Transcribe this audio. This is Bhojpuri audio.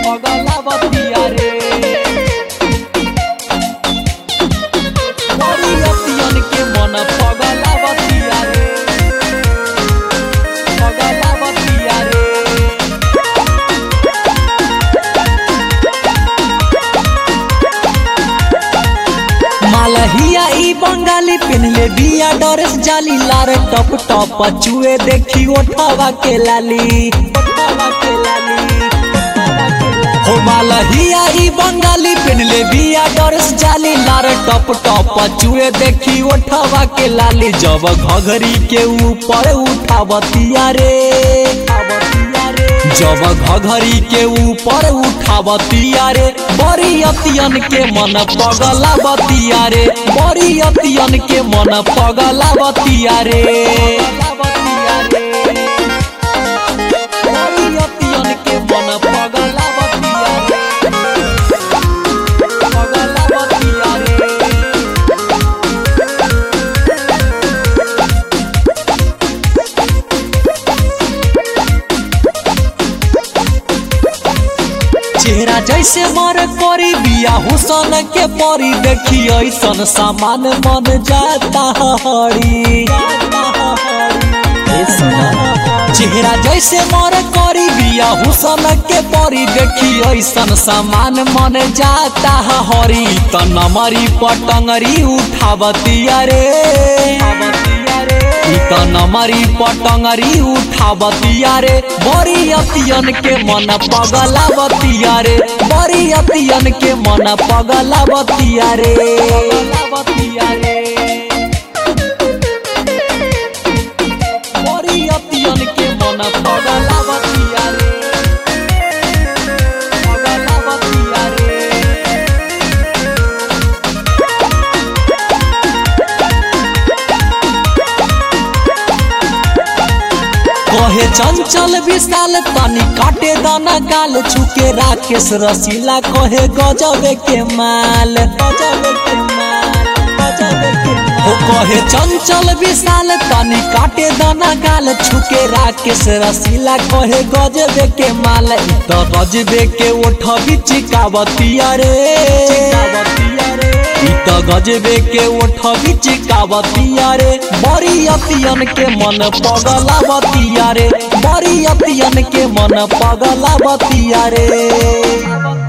पगलावतिया रे बरियतियन के मन पगलावतिया रे पगलावतिया रे। मालहिया ई बंगाली पिनले बिया ड्रेस जाली लारे टप टप चुए देखी ओठवा के लाली हो। मालहिया ई बंगाली पिनले बिया ड्रेस जाली लारे टप टप चुए देखी ओठवा के लाली। जब घघरी के ऊपर उठावतिया रे जब घघरी के ऊपर उठावतिया रे बरियतियन के मन पगलावतिया रे बरियतियन के मन पगलावतिया रे बरियतियन के मन पगलावतिया रे पगलावतिया रे। चेहरा जैसे मर करी बिया हुसन के परी देखी ऐसन सामान मन जाता हरी। चेहरा जैसे मर करी बिया हुसन के परी देखी ऐसन सामान मन जाता हरी। त नमरी पटंगरी उठावतिया रे त नमरी पटंगरी उठावतिया रे बरियतियन के मन पगलावतिया रे बरियतियन के मन पगलावतिया रे बरियतियन के मन पगलावतिया रे पगलावतिया रे। कहे चंचल विशाल तनी काटे दाना गाल छुके राकेश रसीला कहे गजबे के माल हो। कहे चंचल विशाल तनी काटे दाना गाल छुके राकेश रसीला कहे गजबे के माल। तो गजबे के ओठ बिचिकावतिया रे त गजबे के ओठ बिचिकावतिया रे बरियतियन के मन पगलावतिया रे बरियतियन के मन पगलावतिया रे।